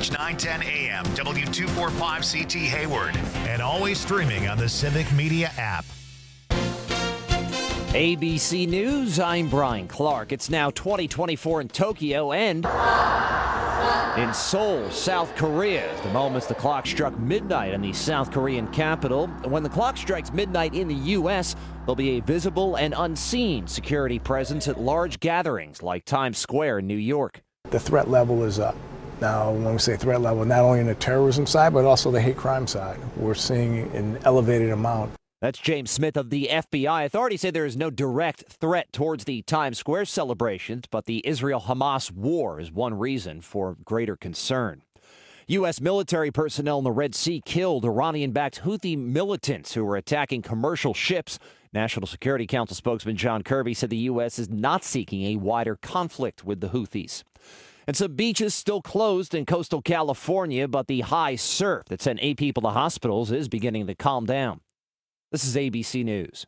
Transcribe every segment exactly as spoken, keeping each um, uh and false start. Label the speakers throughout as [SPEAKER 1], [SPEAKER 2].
[SPEAKER 1] News nine ten A M, W two forty-five C T Hayward, and always streaming on the Civic Media app.
[SPEAKER 2] A B C News, I'm Brian Clark. It's now twenty twenty-four in Tokyo and in Seoul, South Korea. The moments the clock struck midnight in the South Korean capital. When the clock strikes midnight in the U S, there'll be a visible and unseen security presence at large gatherings like Times Square in New York.
[SPEAKER 3] The threat level is up. Now, when we say threat level, not only in the terrorism side, but also the hate crime side. We're seeing an elevated amount.
[SPEAKER 2] That's James Smith of the F B I. Authorities say there is no direct threat towards the Times Square celebrations, but the Israel-Hamas war is one reason for greater concern. U S military personnel in the Red Sea killed Iranian-backed Houthi militants who were attacking commercial ships. National Security Council spokesman John Kirby said the U S is not seeking a wider conflict with the Houthis. And some beaches still closed in coastal California, but the high surf that sent eight people to hospitals is beginning to calm down. This is A B C News.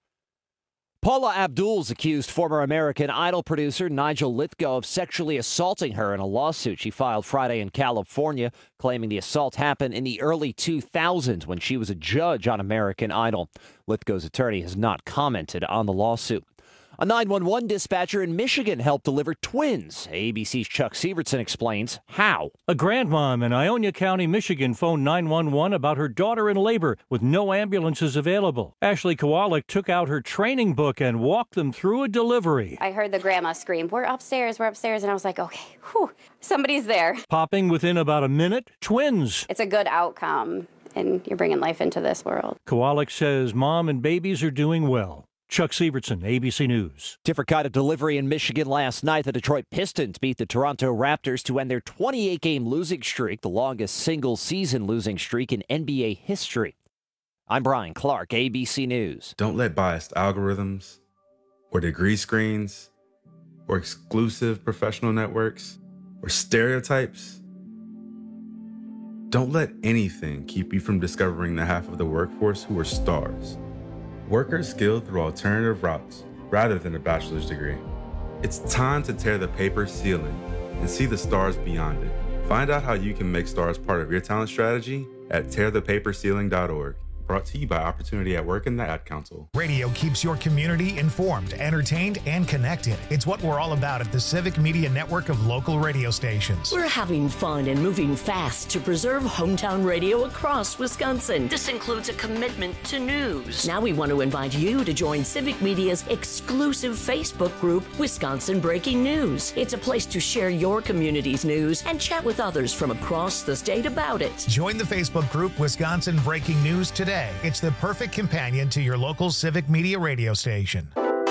[SPEAKER 2] Paula Abdul's accused former American Idol producer Nigel Lythgoe of sexually assaulting her in a lawsuit she filed Friday in California, claiming the assault happened in the early two thousands when she was a judge on American Idol. Lythgoe's attorney has not commented on the lawsuit. A nine one one dispatcher in Michigan helped deliver twins. A B C's Chuck Severson explains how.
[SPEAKER 4] A grandmom in Ionia County, Michigan phoned nine one one about her daughter in labor with no ambulances available. Ashley Kowalik took out her training book and walked them through a delivery.
[SPEAKER 5] I heard the grandma scream, "We're upstairs, we're upstairs," and I was like, okay, whew, somebody's there.
[SPEAKER 4] Popping within about a minute, twins.
[SPEAKER 5] It's a good outcome, and you're bringing life into this world.
[SPEAKER 4] Kowalik says mom and babies are doing well. Chuck Severson, A B C News.
[SPEAKER 2] Different kind of delivery in Michigan last night. The Detroit Pistons beat the Toronto Raptors to end their twenty-eight game losing streak, the longest single-season losing streak in N B A history. I'm Brian Clark, A B C News.
[SPEAKER 6] Don't let biased algorithms or degree screens or exclusive professional networks or stereotypes, don't let anything keep you from discovering the half of the workforce who are stars. Workers skilled through alternative routes rather than a bachelor's degree. It's time to tear the paper ceiling and see the stars beyond it. Find out how you can make stars part of your talent strategy at tear the paper ceiling dot org. Brought to you by Opportunity at Work and the Ad Council.
[SPEAKER 1] Radio keeps your community informed, entertained, and connected. It's what we're all about at the Civic Media Network of local radio stations.
[SPEAKER 7] We're having fun and moving fast to preserve hometown radio across Wisconsin. This includes a commitment to news. Now we want to invite you to join Civic Media's exclusive Facebook group, Wisconsin Breaking News. It's a place to share your community's news and chat with others from across the state about it.
[SPEAKER 1] Join the Facebook group Wisconsin Breaking News today. It's the perfect companion to your local Civic Media radio station.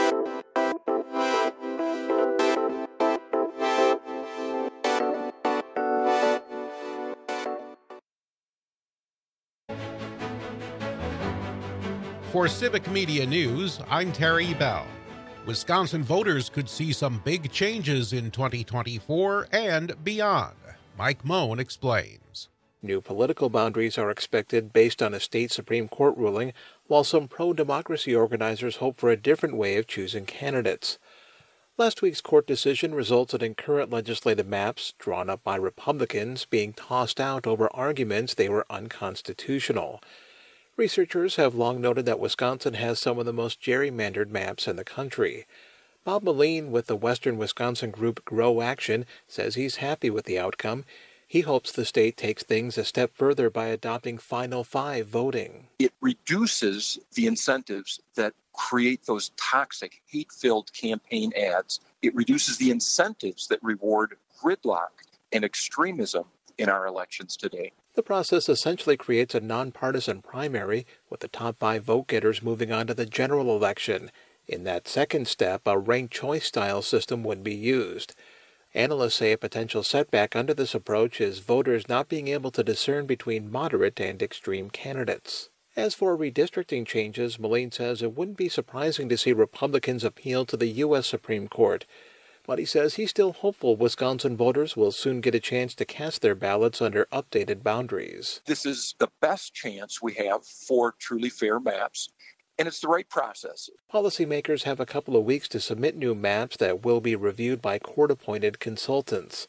[SPEAKER 8] For Civic Media News, I'm Terry Bell. Wisconsin voters could see some big changes in twenty twenty-four and beyond. Mike Moen explains.
[SPEAKER 9] New political boundaries are expected based on a state Supreme Court ruling, while some pro-democracy organizers hope for a different way of choosing candidates. Last week's court decision resulted in current legislative maps, drawn up by Republicans, being tossed out over arguments they were unconstitutional. Researchers have long noted that Wisconsin has some of the most gerrymandered maps in the country. Bob Moline with the Western Wisconsin group Grow Action says he's happy with the outcome. He hopes the state takes things a step further by adopting Final Five voting.
[SPEAKER 10] It reduces the incentives that create those toxic, hate-filled campaign ads. It reduces the incentives that reward gridlock and extremism in our elections today.
[SPEAKER 9] The process essentially creates a nonpartisan primary, with the top five vote-getters moving on to the general election. In that second step, a ranked choice-style system would be used. Analysts say a potential setback under this approach is voters not being able to discern between moderate and extreme candidates. As for redistricting changes, Moline says it wouldn't be surprising to see Republicans appeal to the U S Supreme Court. But he says he's still hopeful Wisconsin voters will soon get a chance to cast their ballots under updated boundaries.
[SPEAKER 10] This is the best chance we have for truly fair maps. And it's the right process.
[SPEAKER 9] Policymakers have a couple of weeks to submit new maps that will be reviewed by court-appointed consultants.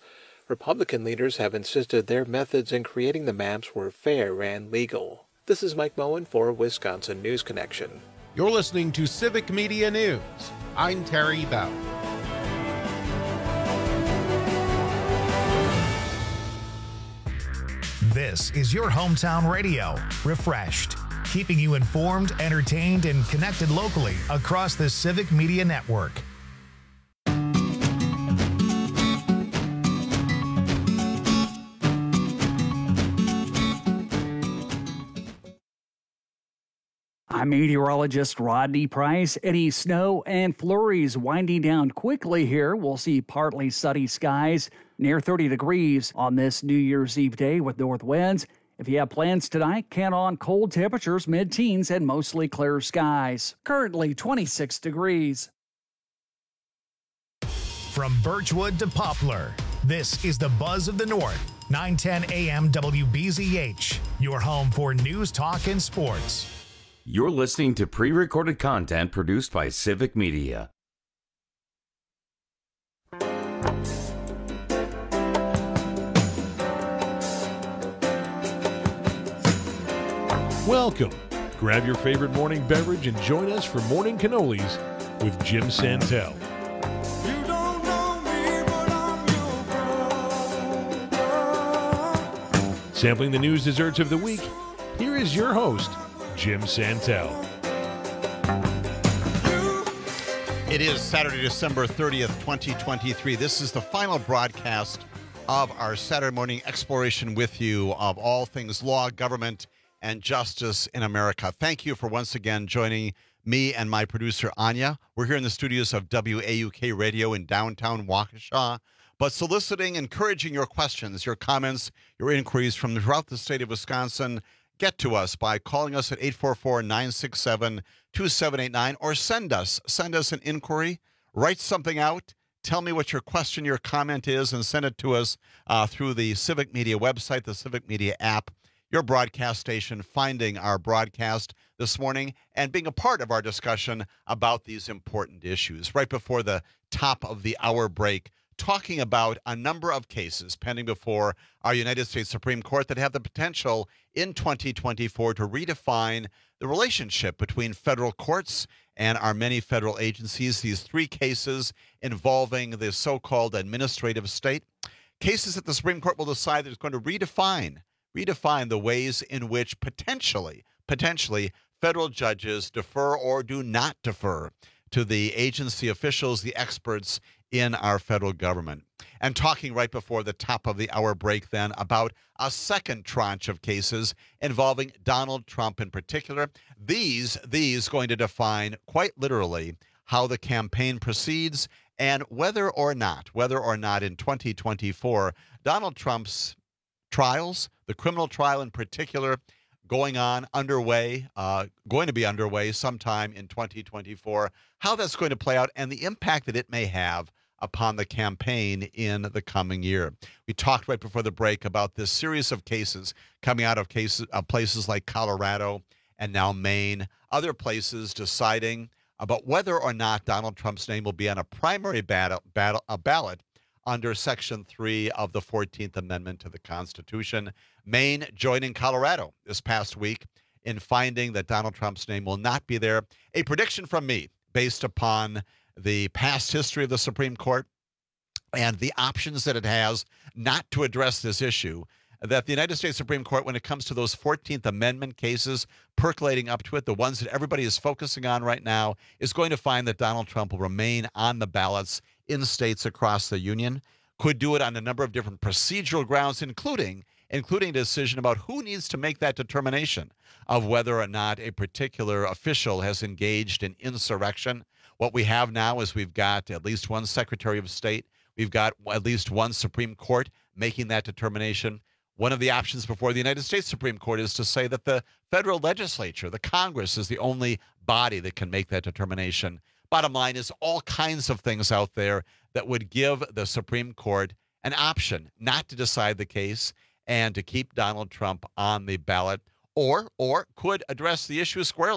[SPEAKER 9] Republican leaders have insisted their methods in creating the maps were fair and legal. This is Mike Moen for Wisconsin News Connection.
[SPEAKER 8] You're listening to Civic Media News. I'm Terry Bell.
[SPEAKER 1] This is your hometown radio, Refreshed, keeping you informed, entertained, and connected locally across the Civic Media Network.
[SPEAKER 11] I'm meteorologist Rodney Price. Any snow and flurries winding down quickly here. We'll see partly sunny skies near thirty degrees on this New Year's Eve day with north winds. If you have plans tonight, count on cold temperatures, mid-teens, and mostly clear skies. Currently twenty-six degrees.
[SPEAKER 1] From Birchwood to Poplar, this is the Buzz of the North, nine ten A M W B Z H, your home for news, talk, and sports.
[SPEAKER 12] You're listening to pre-recorded content produced by Civic Media.
[SPEAKER 13] Welcome. Grab your favorite morning beverage and join us for Morning Cannolis with Jim Santel.
[SPEAKER 14] You don't know me, but I'm your brother.
[SPEAKER 13] Sampling the news desserts of the week, here is your host, Jim Santel.
[SPEAKER 15] It is Saturday, December thirtieth, twenty twenty-three. This is the final broadcast of our Saturday morning exploration with you of all things law, government, and justice in America. Thank you for once again joining me and my producer, Anya. We're here in the studios of W A U K Radio in downtown Waukesha, but soliciting, encouraging your questions, your comments, your inquiries from throughout the state of Wisconsin. Get to us by calling us at eight four four, nine six seven, two seven eight nine or send us, send us an inquiry, write something out, tell me what your question, your comment is, and send it to us uh, through the Civic Media website, the Civic Media app, your broadcast station, finding our broadcast this morning and being a part of our discussion about these important issues. Right before the top of the hour break, talking about a number of cases pending before our United States Supreme Court that have the potential in twenty twenty-four to redefine the relationship between federal courts and our many federal agencies. These three cases involving the so-called administrative state. Cases that the Supreme Court will decide that is going to redefine, redefine the ways in which potentially, potentially federal judges defer or do not defer to the agency officials, the experts in our federal government. And talking right before the top of the hour break then about a second tranche of cases involving Donald Trump in particular. These, these going to define quite literally how the campaign proceeds and whether or not, whether or not in twenty twenty-four, Donald Trump's trials, the criminal trial in particular, going on, underway, uh, going to be underway sometime in twenty twenty-four, how that's going to play out and the impact that it may have upon the campaign in the coming year. We talked right before the break about this series of cases coming out of cases, uh, places like Colorado and now Maine, other places deciding about whether or not Donald Trump's name will be on a primary battle, battle, a ballot under Section three of the fourteenth Amendment to the Constitution. Maine joining Colorado this past week in finding that Donald Trump's name will not be there. A prediction from me based upon the past history of the Supreme Court and the options that it has not to address this issue, that the United States Supreme Court, when it comes to those fourteenth Amendment cases percolating up to it, the ones that everybody is focusing on right now, is going to find that Donald Trump will remain on the ballots in states across the union, could do it on a number of different procedural grounds, including including a decision about who needs to make that determination of whether or not a particular official has engaged in insurrection. What we have now is we've got at least one Secretary of State. We've got at least one Supreme Court making that determination. One of the options before the United States Supreme Court is to say that the federal legislature, the Congress, is the only body that can make that determination. Bottom line is all kinds of things out there that would give the Supreme Court an option not to decide the case and to keep Donald Trump on the ballot, or or could address the issue squarely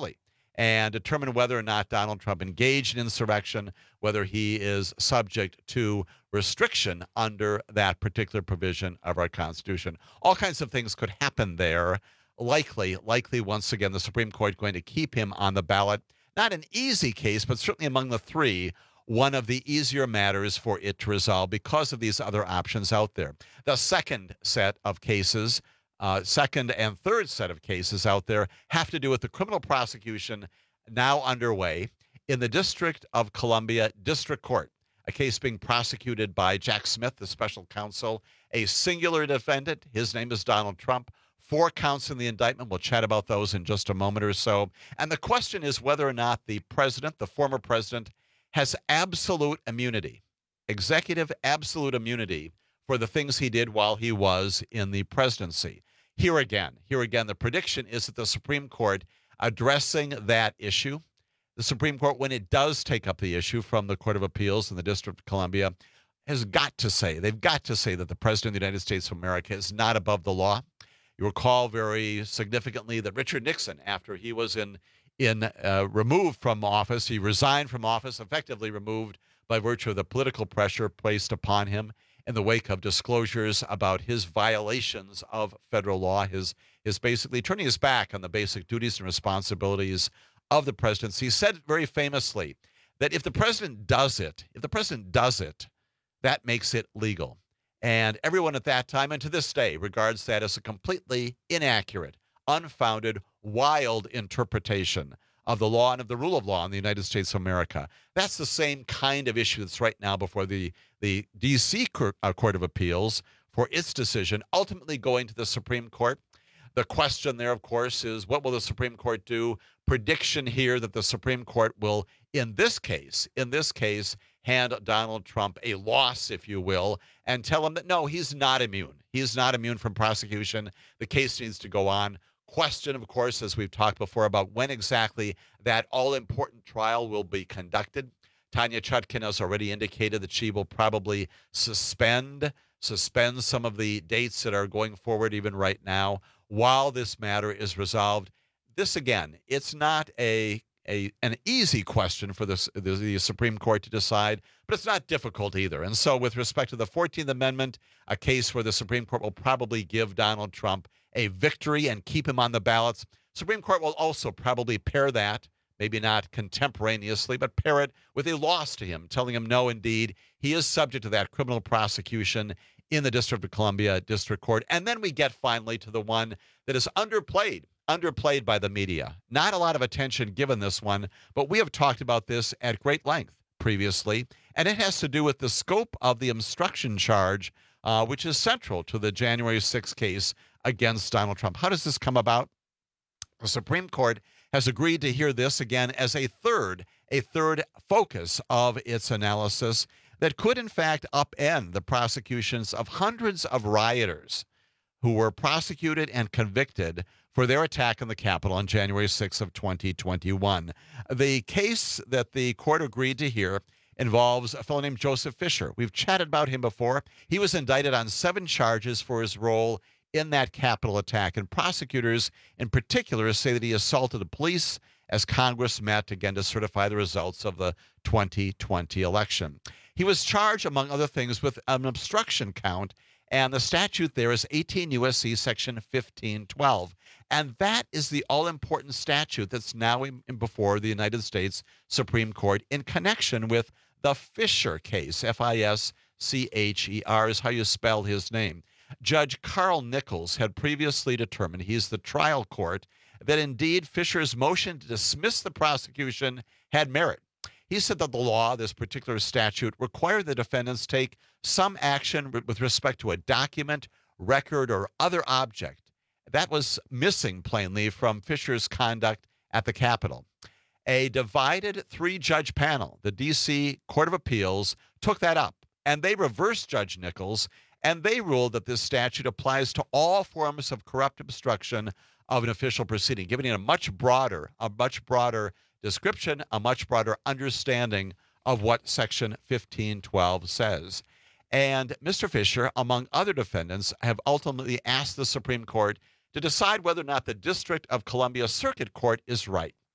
[SPEAKER 15] and determine whether or not Donald Trump engaged in insurrection, whether he is subject to restriction under that particular provision of our Constitution. All kinds of things could happen there. Likely, likely, once again, the Supreme Court going to keep him on the ballot. Not an easy case, but certainly among the three, one of the easier matters for it to resolve because of these other options out there. The second set of cases, uh, second and third set of cases out there have to do with the criminal prosecution now underway in the District of Columbia District Court, a case being prosecuted by Jack Smith, the special counsel, a singular defendant. His name is Donald Trump. Four counts in the indictment. We'll chat about those in just a moment or so. And the question is whether or not the president, the former president, has absolute immunity, executive absolute immunity for the things he did while he was in the presidency. Here again, here again, the prediction is that the Supreme Court addressing that issue, the Supreme Court, when it does take up the issue from the Court of Appeals in the District of Columbia, has got to say, they've got to say that the President of the United States of America is not above the law. You recall very significantly that Richard Nixon, after he was in in uh, removed from office, he resigned from office, effectively removed by virtue of the political pressure placed upon him in the wake of disclosures about his violations of federal law, his his basically turning his back on the basic duties and responsibilities of the presidency. He said very famously that if the president does it, if the president does it, that makes it legal. And everyone at that time and to this day regards that as a completely inaccurate, unfounded, wild interpretation of the law and of the rule of law in the United States of America. That's the same kind of issue that's right now before the, the D C Court of Appeals for its decision, ultimately going to the Supreme Court. The question there, of course, is what will the Supreme Court do? Prediction here that the Supreme Court will, in this case, in this case, hand Donald Trump a loss, if you will, and tell him that, no, he's not immune. He's not immune from prosecution. The case needs to go on. Question, of course, as we've talked before, about when exactly that all-important trial will be conducted. Tanya Chutkin has already indicated that she will probably suspend, suspend some of the dates that are going forward even right now while this matter is resolved. This, again, it's not a A, an easy question for this, the, the Supreme Court to decide, but it's not difficult either. And so with respect to the fourteenth Amendment, a case where the Supreme Court will probably give Donald Trump a victory and keep him on the ballots, Supreme Court will also probably pair that, maybe not contemporaneously, but pair it with a loss to him, telling him, no, indeed, he is subject to that criminal prosecution in the District of Columbia District Court. And then we get finally to the one that is underplayed. underplayed by the media. Not a lot of attention given this one, but we have talked about this at great length previously, and it has to do with the scope of the obstruction charge, uh, which is central to the January sixth case against Donald Trump. How does this come about? The Supreme Court has agreed to hear this again as a third, a third focus of its analysis that could, in fact, upend the prosecutions of hundreds of rioters who were prosecuted and convicted for their attack on the Capitol on January sixth of twenty twenty-one. The case that the court agreed to hear involves a fellow named Joseph Fisher. We've chatted about him before. He was indicted on seven charges for his role in that Capitol attack, and prosecutors in particular say that he assaulted the police as Congress met again to certify the results of the twenty twenty election. He was charged, among other things, with an obstruction count, and the statute there is eighteen U S C section fifteen twelve. And that is the all-important statute that's now in, in before the United States Supreme Court in connection with the Fisher case. F I S C H E R is how you spell his name. Judge Carl Nichols had previously determined, he's the trial court, that indeed Fisher's motion to dismiss the prosecution had merit. He said that the law, this particular statute, required the defendants take some action with respect to a document, record, or other object that was missing plainly from Fisher's conduct at the Capitol. A divided three-judge panel, the D C Court of Appeals, took that up, and they reversed Judge Nichols, and they ruled that this statute applies to all forms of corrupt obstruction of an official proceeding, giving it a much broader, a much broader description, a much broader understanding of what Section fifteen twelve says. And Mister Fisher, among other defendants, have ultimately asked the Supreme Court to decide whether or not the District of Columbia Circuit Court is right.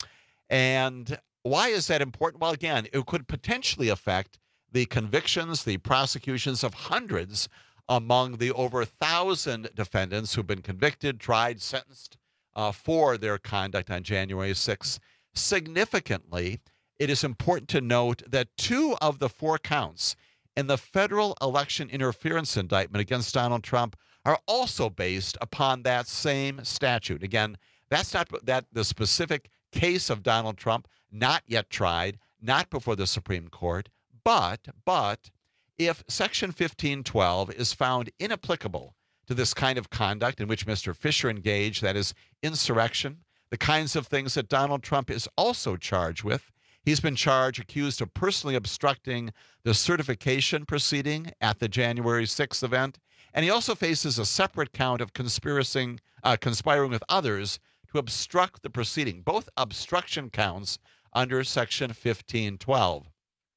[SPEAKER 15] And why is that important? Well, again, it could potentially affect the convictions, the prosecutions of hundreds among the over a thousand defendants who've been convicted, tried, sentenced uh, for their conduct on January sixth. Significantly, it is important to note that two of the four counts in the federal election interference indictment against Donald Trump are also based upon that same statute. Again, that's not that the specific case of Donald Trump, not yet tried, not before the Supreme Court, but but if Section fifteen twelve is found inapplicable to this kind of conduct in which Mister Fisher engaged, that is insurrection, the kinds of things that Donald Trump is also charged with. He's been charged, accused of personally obstructing the certification proceeding at the January sixth event, and he also faces a separate count of conspiring, uh, conspiring with others to obstruct the proceeding, both obstruction counts under Section fifteen twelve.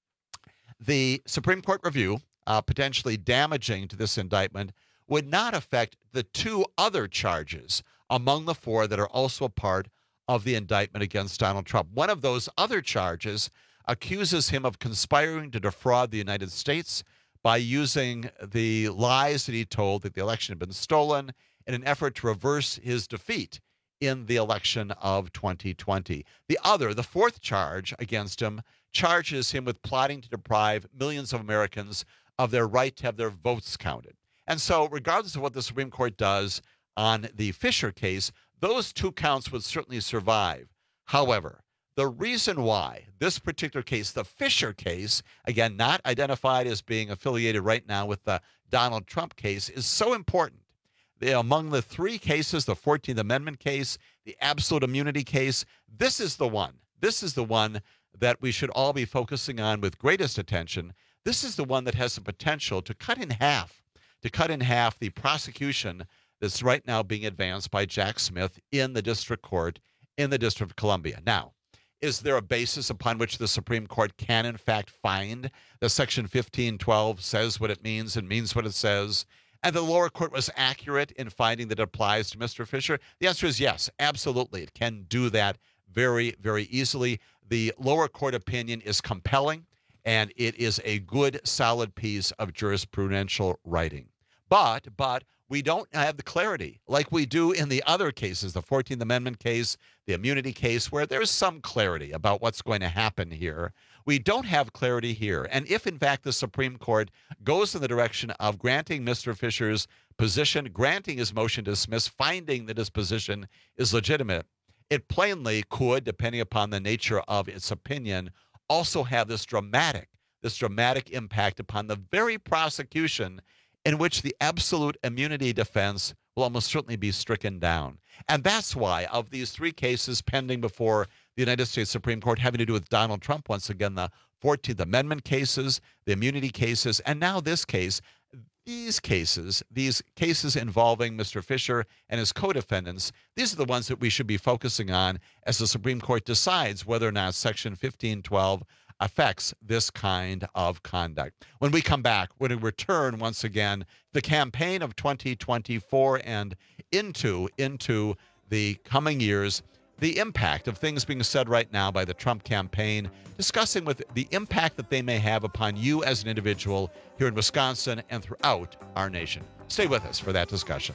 [SPEAKER 15] The Supreme Court review, uh, potentially damaging to this indictment, would not affect the two other charges among the four that are also a part of the indictment against Donald Trump. One of those other charges accuses him of conspiring to defraud the United States by using the lies that he told that the election had been stolen in an effort to reverse his defeat in the election of twenty twenty. The other, the fourth charge against him, charges him with plotting to deprive millions of Americans of their right to have their votes counted. And so, regardless of what the Supreme Court does on the Fisher case, those two counts would certainly survive. However, the reason why this particular case, the Fisher case, again, not identified as being affiliated right now with the Donald Trump case, is so important. The, among the three cases, the fourteenth Amendment case, the absolute immunity case, this is the one. This is the one that we should all be focusing on with greatest attention. This is the one that has the potential to cut in half, to cut in half the prosecution that's right now being advanced by Jack Smith in the district court in the District of Columbia. Now, is there a basis upon which the Supreme Court can, in fact, find that Section fifteen twelve says what it means and means what it says, and the lower court was accurate in finding that it applies to Mister Fisher? The answer is yes, absolutely. It can do that very, very easily. The lower court opinion is compelling, and it is a good, solid piece of jurisprudential writing. But, but, we don't have the clarity like we do in the other cases, the fourteenth Amendment case, the immunity case, where there's some clarity about what's going to happen here. We don't have clarity here. And if, in fact, the Supreme Court goes in the direction of granting Mister Fisher's position, granting his motion to dismiss, finding that his position is legitimate, it plainly could, depending upon the nature of its opinion, also have this dramatic, this dramatic impact upon the very prosecution in which the absolute immunity defense will almost certainly be stricken down. And that's why, of these three cases pending before the United States Supreme Court having to do with Donald Trump, once again, the fourteenth Amendment cases, the immunity cases, and now this case, these cases, these cases involving Mister Fisher and his co-defendants, these are the ones that we should be focusing on as the Supreme Court decides whether or not Section fifteen twelve affects this kind of conduct. When we come back, when we return once again, the campaign of twenty twenty-four and into, into the coming years, the impact of things being said right now by the Trump campaign, discussing with the impact that they may have upon you as an individual here in Wisconsin and throughout our nation. Stay with us for that discussion.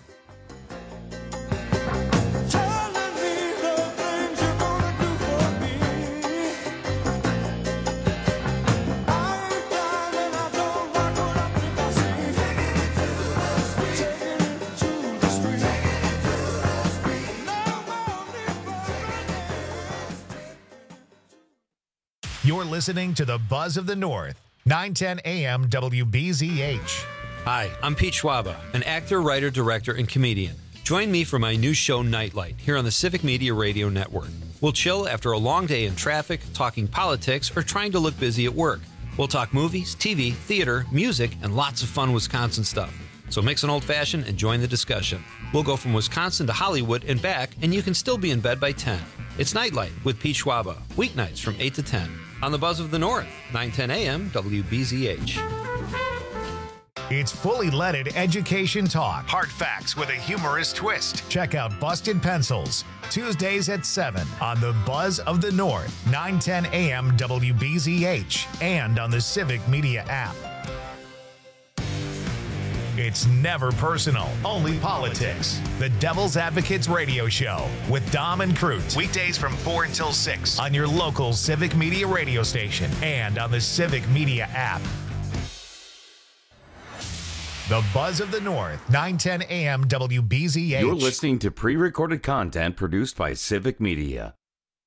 [SPEAKER 1] You're listening to the Buzz of the North, nine ten A M W B Z H.
[SPEAKER 16] Hi, I'm Pete Schwaba, an actor, writer, director, and comedian. Join me for my new show, Nightlight, here on the Civic Media Radio Network. We'll chill after a long day in traffic, talking politics, or trying to look busy at work. We'll talk movies, T V, theater, music, and lots of fun Wisconsin stuff. So mix an old-fashioned and join the discussion. We'll go from Wisconsin to Hollywood and back, and you can still be in bed by ten. It's Nightlight with Pete Schwaba, weeknights from eight to ten. On the Buzz of the North, nine ten A M W B Z H.
[SPEAKER 1] It's fully leaded education talk. Hard facts with a humorous twist. Check out Busted Pencils, Tuesdays at seven on the Buzz of the North, nine ten A M W B Z H, and on the Civic Media app. It's never personal, only politics. The Devil's Advocates Radio Show with Dom and Crute. Weekdays from four until six on your local Civic Media radio station and on the Civic Media app. The Buzz of the North, nine ten A M W B Z H.
[SPEAKER 12] You're listening to pre-recorded content produced by Civic Media.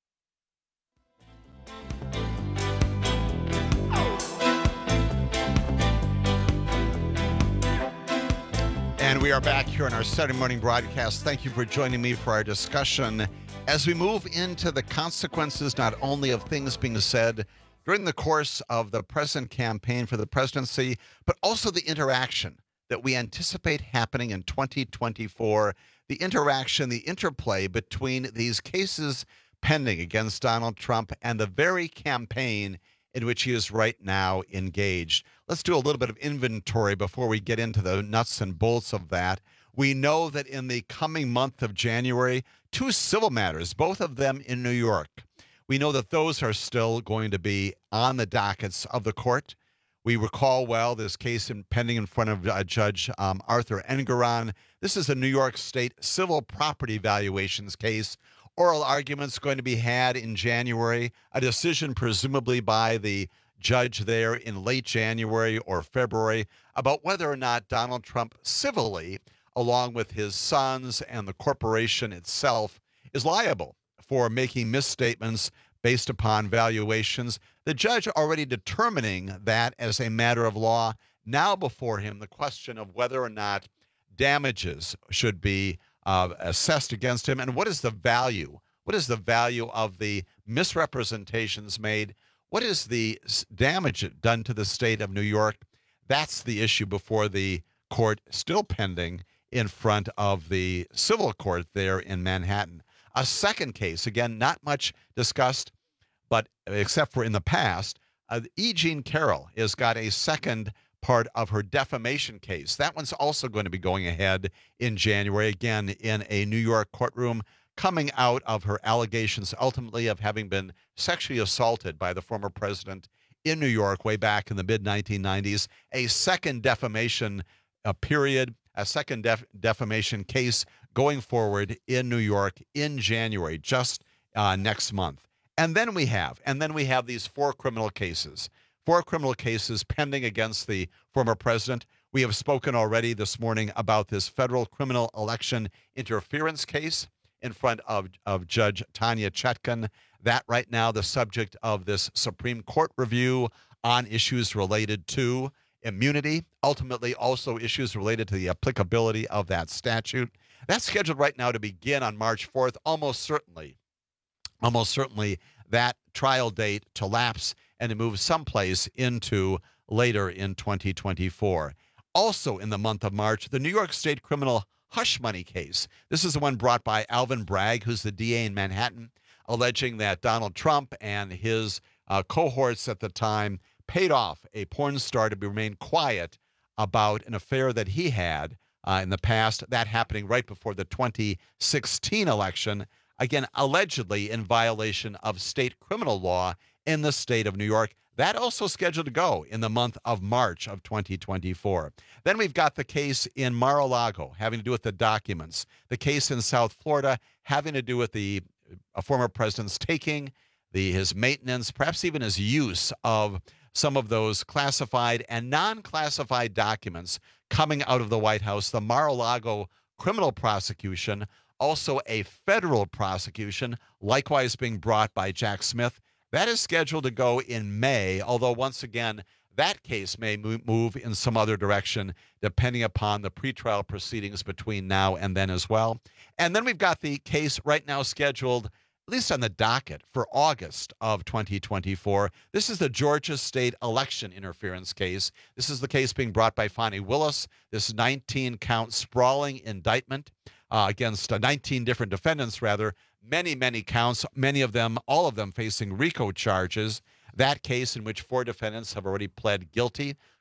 [SPEAKER 15] And we are back here on our Saturday morning broadcast. Thank you for joining me for our discussion as we move into the consequences not only of things being said during the course of the present campaign for the presidency, but also the interaction that we anticipate happening in twenty twenty-four, the interaction, the interplay between these cases pending against Donald Trump and the very campaign in which he is right now engaged. Let's do a little bit of inventory before we get into the nuts and bolts of that. We know that in the coming month of January, two civil matters, both of them in New York. We know that those are still going to be on the dockets of the court. We recall well this case in, pending in front of uh, Judge um, Arthur Engoron. This is a New York State civil property valuations case. Oral arguments going to be had in January, a decision presumably by the judge there in late January or February about whether or not Donald Trump civilly, along with his sons and the corporation itself, is liable for making misstatements based upon valuations. The judge already determining that as a matter of law. Now before him, the question of whether or not damages should be uh, assessed against him, and what is the value? What is the value of the misrepresentations made? What is the damage done to the state of New York? That's the issue before the court, still pending in front of the civil court there in Manhattan. A second case, again, not much discussed, but except for in the past, uh, E. Jean Carroll has got a second part of her defamation case. That one's also going to be going ahead in January, again, in a New York courtroom, coming out of her allegations ultimately of having been sexually assaulted by the former president in New York way back in the mid nineteen nineties. A second defamation uh, period, a second def- defamation case going forward in New York in January, just uh, next month. And then we have, and then we have these four criminal cases, four criminal cases pending against the former president. We have spoken already this morning about this federal criminal election interference case in front of, of Judge Tanya Chetkin. That right now the subject of this Supreme Court review on issues related to immunity, ultimately also issues related to the applicability of that statute. That's scheduled right now to begin on March fourth, almost certainly, almost certainly that trial date to lapse and to move someplace into later in twenty twenty-four. Also in the month of March, the New York State criminal hush money case. This is the one brought by Alvin Bragg, who's the D A in Manhattan, alleging that Donald Trump and his uh, cohorts at the time paid off a porn star to remain quiet about an affair that he had uh, in the past, that happening right before the twenty sixteen election, again, allegedly in violation of state criminal law in the state of New York. That also scheduled to go in the month of March of twenty twenty-four. Then we've got the case in Mar-a-Lago having to do with the documents. The case in South Florida having to do with the uh, former president's taking, the his maintenance, perhaps even his use of some of those classified and non-classified documents coming out of the White House. The Mar-a-Lago criminal prosecution, also a federal prosecution, likewise being brought by Jack Smith. That is scheduled to go in May, although once again, that case may move in some other direction depending upon the pretrial proceedings between now and then as well. And then we've got the case right now scheduled, at least on the docket, for August of twenty twenty-four. This is the Georgia state election interference case. This is the case being brought by Fani Willis, this nineteen-count sprawling indictment uh, against uh, nineteen different defendants, rather, many, many counts, many of them, all of them facing RICO charges. That case in which four defendants have already pled guilty,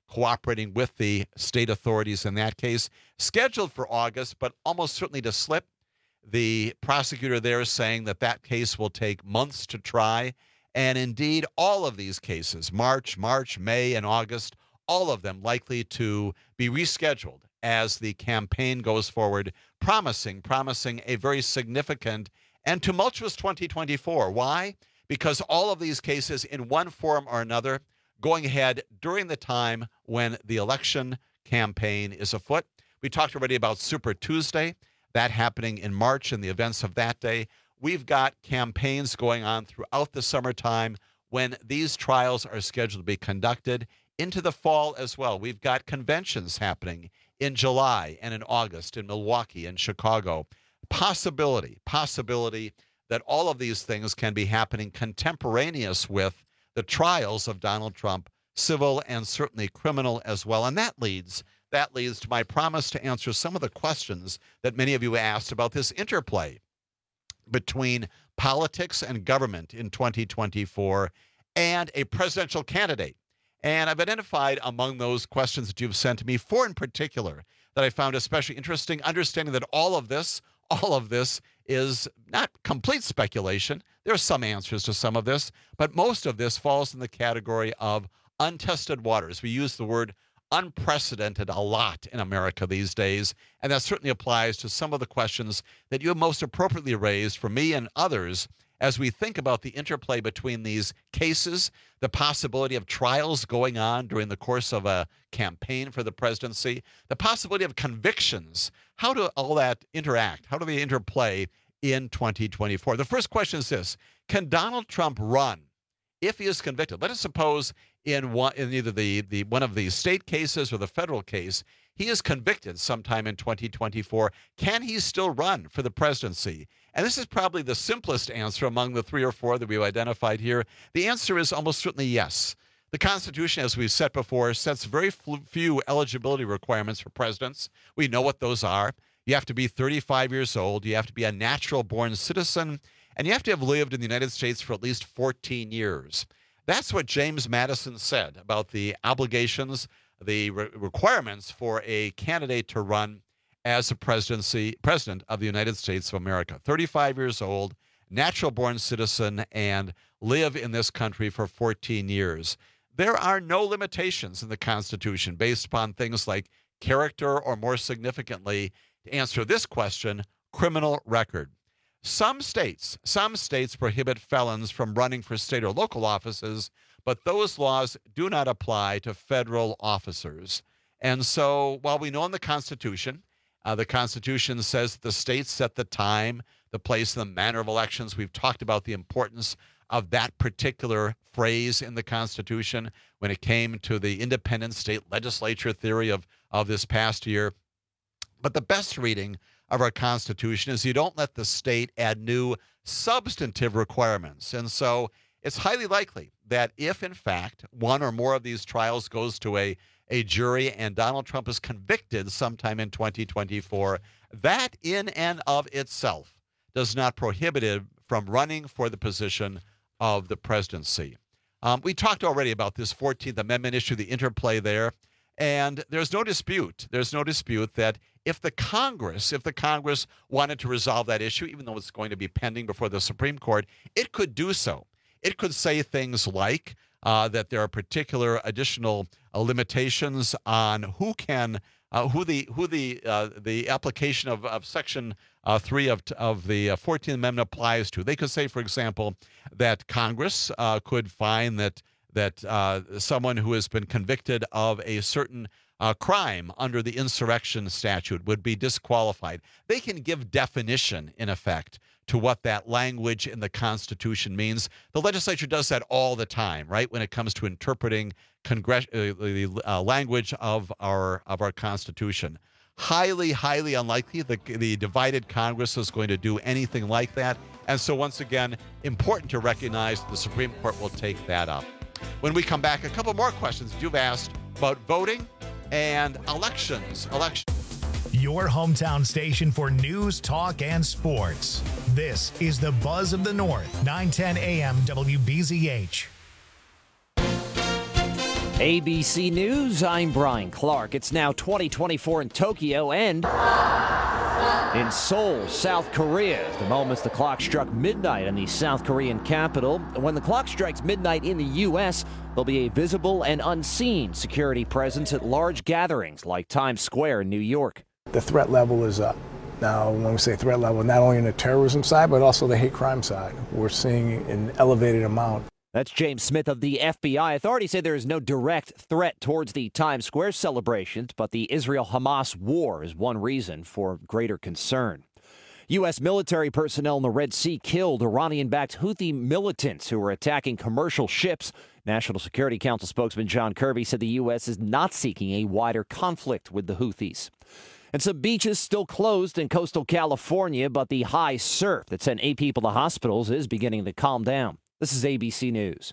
[SPEAKER 15] cooperating with the state authorities in that case. Scheduled for August, but almost certainly to slip. The prosecutor there is saying that that case will take months to try. And indeed, all of these cases, March, March, May, and August, all of them likely to be rescheduled as the campaign goes forward, promising, promising a very significant and tumultuous twenty twenty-four. Why? Because all of these cases, in one form or another, going ahead during the time when the election campaign is afoot. We talked already about Super Tuesday, that happening in March and the events of that day. We've got campaigns going on throughout the summertime when these trials are scheduled to be conducted, into the fall as well. We've got conventions happening in July and in August in Milwaukee and Chicago. Possibility, possibility that all of these things can be happening contemporaneous with the trials of Donald Trump, civil and certainly criminal as well. And that leads that leads to my promise to answer some of the questions that many of you asked about this interplay between politics and government in twenty twenty-four and a presidential candidate. And I've identified among those questions that you've sent to me four in particular that I found especially interesting, understanding that all of this, all of this is not complete speculation. There are some answers to some of this, but most of this falls in the category of untested waters. We use the word unprecedented a lot in America these days, and that certainly applies to some of the questions that you have most appropriately raised for me and others as we think about the interplay between these cases, the possibility of trials going on during the course of a campaign for the presidency, the possibility of convictions. How do all that interact? How do they interplay in twenty twenty-four? The first question is this: can Donald Trump run if he is convicted? Let us suppose in one, in either the, the one of the state cases or the federal case, he is convicted sometime in twenty twenty-four. Can he still run for the presidency? And this is probably the simplest answer among the three or four that we've identified here. The answer is almost certainly yes. The Constitution, as we've said before, sets very few eligibility requirements for presidents. We know what those are. You have to be thirty-five years old. You have to be a natural-born citizen. And you have to have lived in the United States for at least fourteen years. That's what James Madison said about the obligations, the re- requirements for a candidate to run as a presidency, president of the United States of America. thirty-five years old, natural-born citizen, and live in this country for fourteen years. There are no limitations in the Constitution based upon things like character or, more significantly, to answer this question, criminal record. Some states, some states prohibit felons from running for state or local offices, but those laws do not apply to federal officers. And so while we know in the Constitution, uh, the Constitution says that the states set the time, the place, and the manner of elections. We've talked about the importance of that particular phrase in the Constitution when it came to the independent state legislature theory of, of this past year. But the best reading of our Constitution is you don't let the state add new substantive requirements. And so it's highly likely that if, in fact, one or more of these trials goes to a, a jury and Donald Trump is convicted sometime in twenty twenty-four, that in and of itself does not prohibit him from running for the position of the presidency. Um, we talked already about this fourteenth Amendment issue, the interplay there. And there's no dispute, there's no dispute that if the Congress, if the Congress wanted to resolve that issue, even though it's going to be pending before the Supreme Court, it could do so. It could say things like uh, that there are particular additional uh, limitations on who can, uh, who the who the uh, the application of, of Section uh, three of of the fourteenth Amendment applies to. They could say, for example, that Congress uh, could find that. that uh, someone who has been convicted of a certain uh, crime under the insurrection statute would be disqualified. They can give definition, in effect, to what that language in the Constitution means. The legislature does that all the time, right, when it comes to interpreting congress- uh, the uh, language of our of our Constitution. Highly, highly unlikely the, the divided Congress is going to do anything like that. And so, once again, important to recognize the Supreme Court will take that up. When we come back, a couple more questions you've asked about voting and elections. Elections.
[SPEAKER 1] Your hometown station for news, talk, and sports. This is the Buzz of the North, nine ten A M W B Z H.
[SPEAKER 2] A B C News, I'm Brian Clark. It's now twenty twenty-four in Tokyo and in Seoul, South Korea. The moments the clock struck midnight in the South Korean capital. When the clock strikes midnight in the U S, there'll be a visible and unseen security presence at large gatherings like Times Square in New York.
[SPEAKER 3] The threat level is up. Now, when we say threat level, not only on the terrorism side, but also the hate crime side. We're seeing an elevated amount.
[SPEAKER 2] That's James Smith of the F B I. Authorities say there is no direct threat towards the Times Square celebrations, but the Israel-Hamas war is one reason for greater concern. U S military personnel in the Red Sea killed Iranian-backed Houthi militants who were attacking commercial ships. National Security Council spokesman John Kirby said the U S is not seeking a wider conflict with the Houthis. And some beaches still closed in coastal California, but the high surf that sent eight people to hospitals is beginning to calm down. This is A B C News.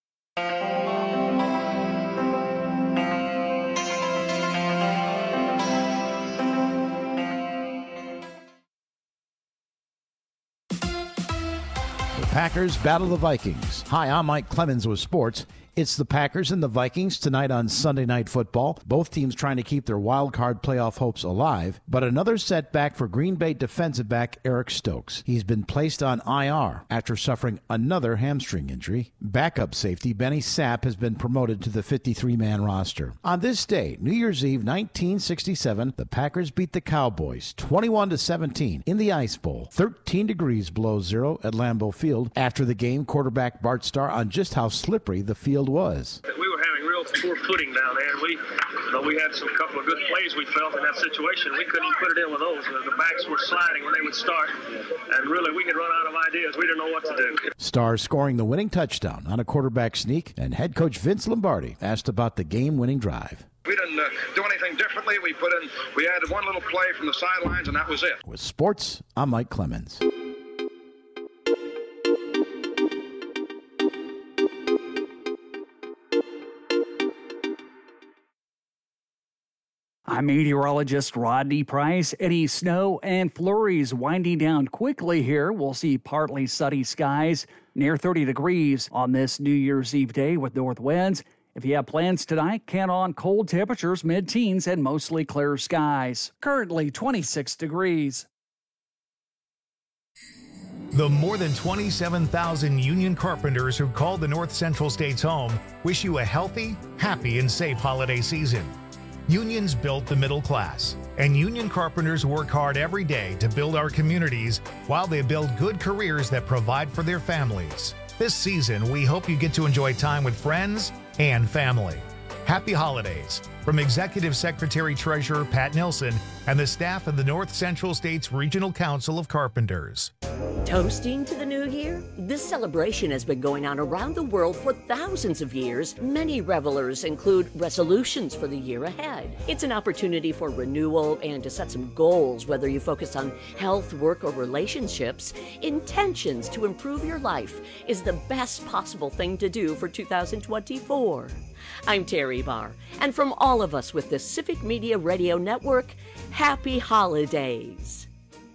[SPEAKER 17] The Packers battle the Vikings. Hi, I'm Mike Clemens with sports. It's the Packers and the Vikings tonight on Sunday Night Football. Both teams trying to keep their wild card playoff hopes alive. But another setback for Green Bay defensive back Eric Stokes. He's been placed on I R after suffering another hamstring injury. Backup safety Benny Sapp has been promoted to the fifty-three man roster. On this day, New Year's Eve nineteen sixty-seven, the Packers beat the Cowboys twenty-one to seventeen in the Ice Bowl, thirteen degrees below zero at Lambeau Field. After the game, quarterback Bart Starr on just how slippery the field was.
[SPEAKER 18] We were having real poor footing down there, and we, you know, we had some couple of good plays we felt in that situation. We couldn't even put it in with those. The backs were sliding when they would start, and really we could run out of ideas. We didn't know what to do.
[SPEAKER 17] Starr scoring the winning touchdown on a quarterback sneak, and head coach Vince Lombardi asked about the game-winning drive.
[SPEAKER 19] We didn't uh, do anything differently. We put in, we added one little play from the sidelines, and that was it.
[SPEAKER 17] With sports, I'm Mike Clemens.
[SPEAKER 11] I'm meteorologist Rodney Price. Any snow and flurries winding down quickly here. We'll see partly sunny skies near thirty degrees on this New Year's Eve day with north winds. If you have plans tonight, count on cold temperatures, mid-teens, and mostly clear skies. Currently twenty-six degrees.
[SPEAKER 1] The more than twenty-seven thousand union carpenters who called the North Central States home wish you a healthy, happy, and safe holiday season. Unions built the middle class, and union carpenters work hard every day to build our communities while they build good careers that provide for their families. This season, we hope you get to enjoy time with friends and family. Happy holidays from Executive Secretary Treasurer Pat Nilsson and the staff of the North Central States Regional Council of Carpenters.
[SPEAKER 7] Toasting to the new year? This celebration has been going on around the world for thousands of years. Many revelers include resolutions for the year ahead. It's an opportunity for renewal and to set some goals, whether you focus on health, work, or relationships. Intentions to improve your life is the best possible thing to do for two thousand twenty-four. I'm Terry Barr, and from all of us with the Civic Media Radio Network, happy holidays.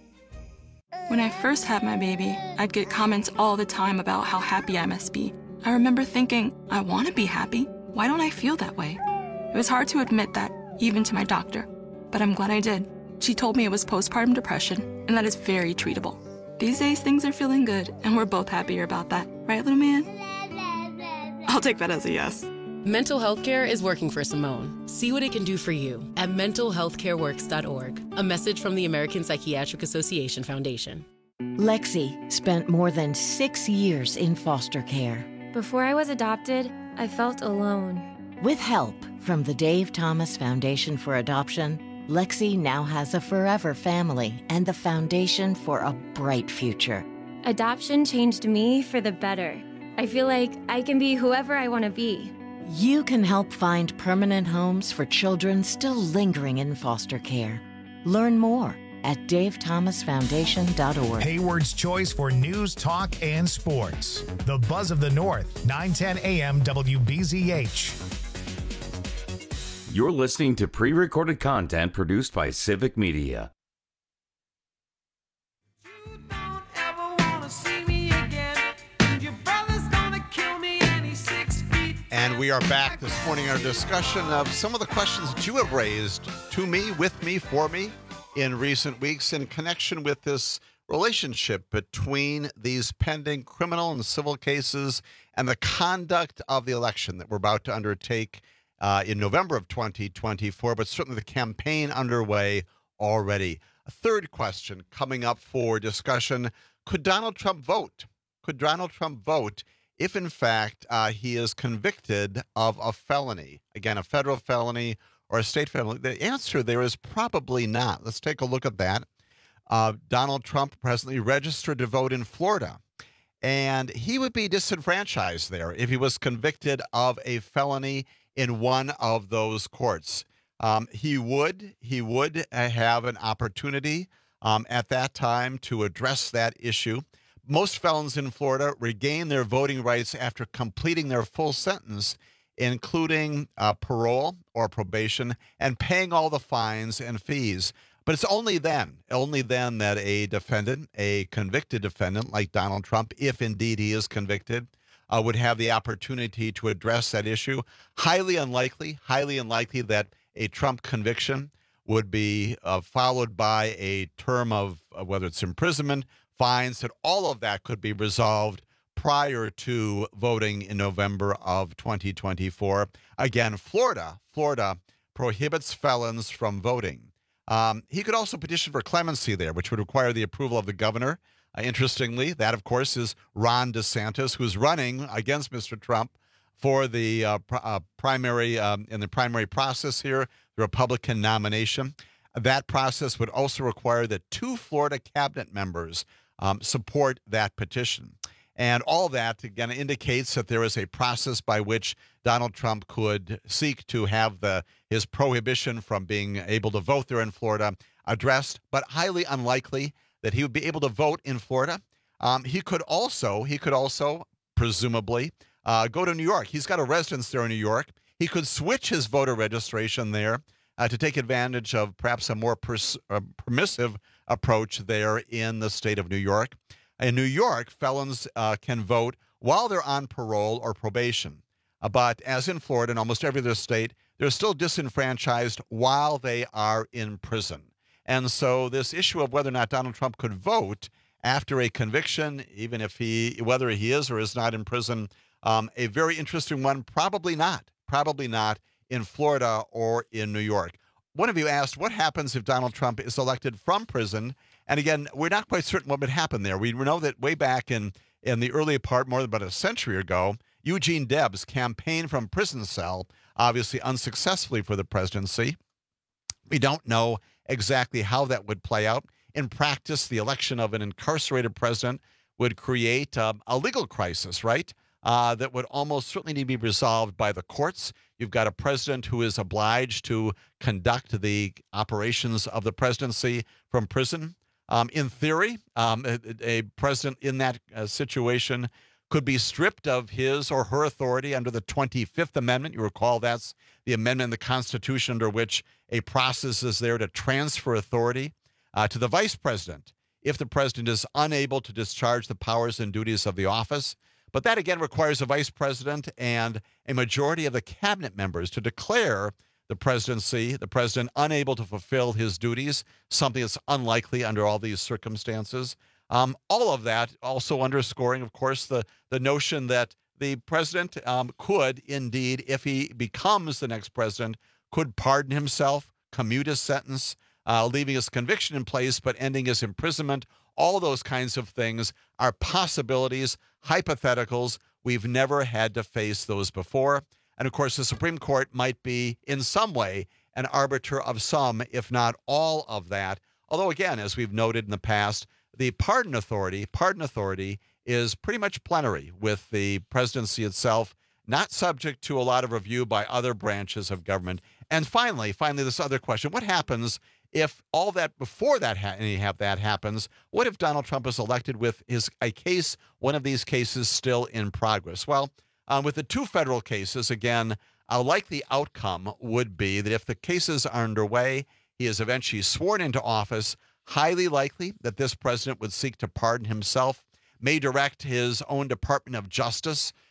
[SPEAKER 20] When I first had my baby, I'd get comments all the time about how happy I must be. I remember thinking, I want to be happy. Why don't I feel that way? It was hard to admit that, even to my doctor. But I'm glad I did. She told me it was postpartum depression, and that is very treatable. These days, things are feeling good, and we're both happier about that. Right, little man? I'll take that as a yes.
[SPEAKER 21] Mental health care is working for Simone. See what it can do for you at mental health care works dot org. A message from the American Psychiatric Association Foundation.
[SPEAKER 22] Lexi spent more than six years in foster care.
[SPEAKER 23] Before I was adopted, I felt alone.
[SPEAKER 22] With help from the Dave Thomas Foundation for Adoption, Lexi now has a forever family and the foundation for a bright future.
[SPEAKER 23] Adoption changed me for the better. I feel like I can be whoever I want to be.
[SPEAKER 22] You can help find permanent homes for children still lingering in foster care. Learn more at dave thomas foundation dot org.
[SPEAKER 1] Hayward's choice for news, talk, and sports. The Buzz of the North, nine ten A M W B Z H.
[SPEAKER 12] You're listening to pre-recorded content produced by Civic Media.
[SPEAKER 15] And we are back this morning in our discussion of some of the questions that you have raised to me, with me, for me in recent weeks in connection with this relationship between these pending criminal and civil cases and the conduct of the election that we're about to undertake uh, in November of twenty twenty-four, but certainly the campaign underway already. A third question coming up for discussion: could Donald Trump vote? Could Donald Trump vote if, in fact, uh, he is convicted of a felony? Again, a federal felony or a state felony? The answer there is probably not. Let's take a look at that. Uh, Donald Trump presently registered to vote in Florida, and he would be disenfranchised there if he was convicted of a felony in one of those courts. Um, he would he would have an opportunity um, at that time to address that issue. Most felons in Florida regain their voting rights after completing their full sentence, including uh, parole or probation and paying all the fines and fees. But it's only then, only then that a defendant, a convicted defendant like Donald Trump, if indeed he is convicted, uh, would have the opportunity to address that issue. Highly unlikely, highly unlikely that a Trump conviction would be uh, followed by a term of uh, whether it's imprisonment, fines, that all of that could be resolved prior to voting in November of twenty twenty-four. Again, Florida, Florida prohibits felons from voting. Um, he could also petition for clemency there, which would require the approval of the governor. Uh, interestingly, that, of course, is Ron DeSantis, who's running against Mister Trump for the uh, pr- uh, primary um, in the primary process here, the Republican nomination. That process would also require that two Florida cabinet members um, support that petition. And all that, again, indicates that there is a process by which Donald Trump could seek to have the his prohibition from being able to vote there in Florida addressed, but highly unlikely that he would be able to vote in Florida. Um, he could also, he could also, presumably, uh, go to New York. He's got a residence there in New York. He could switch his voter registration there uh, to take advantage of perhaps a more pers- uh, permissive approach there in the state of New York. In New York, felons uh, can vote while they're on parole or probation. Uh, but as in Florida and almost every other state, they're still disenfranchised while they are in prison. And so this issue of whether or not Donald Trump could vote after a conviction, even if he, whether he is or is not in prison, um, a very interesting one, probably not, probably not in Florida or in New York. One of you asked, what happens if Donald Trump is elected from prison? And again, we're not quite certain what would happen there. We know that way back in, in the early part, more than about a century ago, Eugene Debs campaigned from prison cell, obviously unsuccessfully for the presidency. We don't know exactly how that would play out. In practice, the election of an incarcerated president would create um, a legal crisis, right? Uh, that would almost certainly need to be resolved by the courts. You've got a president who is obliged to conduct the operations of the presidency from prison. Um, in theory, um, a, a president in that uh, situation could be stripped of his or her authority under the twenty-fifth Amendment. You recall that's the amendment in the Constitution under which a process is there to transfer authority uh, to the vice president if the president is unable to discharge the powers and duties of the office. But that, again, requires a vice president and a majority of the cabinet members to declare the presidency, the president unable to fulfill his duties, something that's unlikely under all these circumstances. Um, all of that also underscoring, of course, the, the notion that the president um, could indeed, if he becomes the next president, could pardon himself, commute his sentence, uh, leaving his conviction in place, but ending his imprisonment. All those kinds of things are possibilities, hypotheticals. We've never had to face those before. And of course, the Supreme Court might be in some way an arbiter of some, if not all of that. Although, again, as we've noted in the past, the pardon authority, pardon authority is pretty much plenary with the presidency itself, not subject to a lot of review by other branches of government. And finally, finally, this other question: what happens if all that before that ha- any have that happens? What if Donald Trump is elected with his a case, one of these cases still in progress? Well, um, with the two federal cases, again, a likely outcome would be that if the cases are underway, he is eventually sworn into office. Highly likely that this president would seek to pardon himself, may direct his own Department of Justice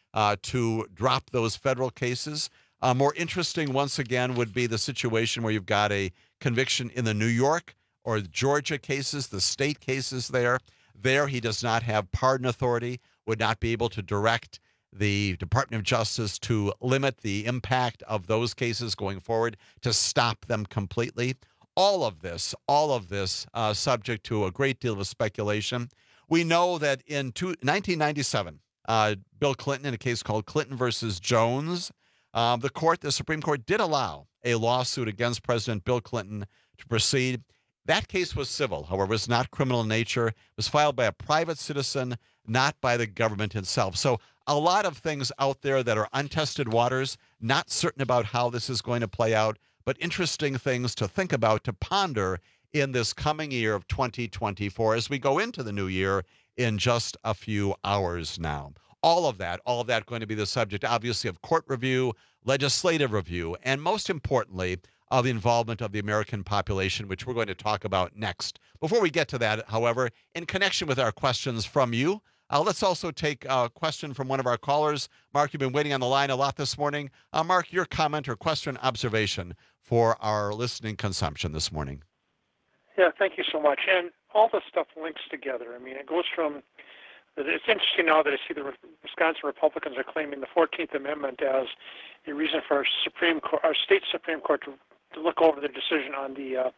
[SPEAKER 15] uh, to drop those federal cases. Uh, more interesting, once again, would be the situation where you've got a conviction in the New York or Georgia cases, the state cases there. There, he does not have pardon authority, would not be able to direct the Department of Justice to limit the impact of those cases going forward, to stop them completely. All of this, all of this uh, subject to a great deal of speculation. We know that in two, nineteen ninety-seven, uh, Bill Clinton, in a case called Clinton versus Jones, uh, the court, the Supreme Court, did allow a lawsuit against President Bill Clinton to proceed. That case was civil, however, it was not criminal in nature. It was filed by a private citizen, not by the government itself. So a lot of things out there that are untested waters, not certain about how this is going to play out, but interesting things to think about, to ponder in this coming year of twenty twenty-four as we go into the new year in just a few hours now. All of that, all of that going to be the subject, obviously, of court review, legislative review, and most importantly, of the involvement of the American population, which we're going to talk about next. Before we get to that, however, in connection with our questions from you, uh, let's also take a question from one of our callers. Mark, you've been waiting on the line a lot this morning. Uh, Mark, your comment or question, observation for our listening consumption this morning.
[SPEAKER 4] Yeah, thank you so much. And all this stuff links together. I mean, it goes from, it's interesting now that I see the Wisconsin Republicans are claiming the fourteenth Amendment as a reason for our Supreme Court, our state Supreme Court to, to look over the decision on the uh,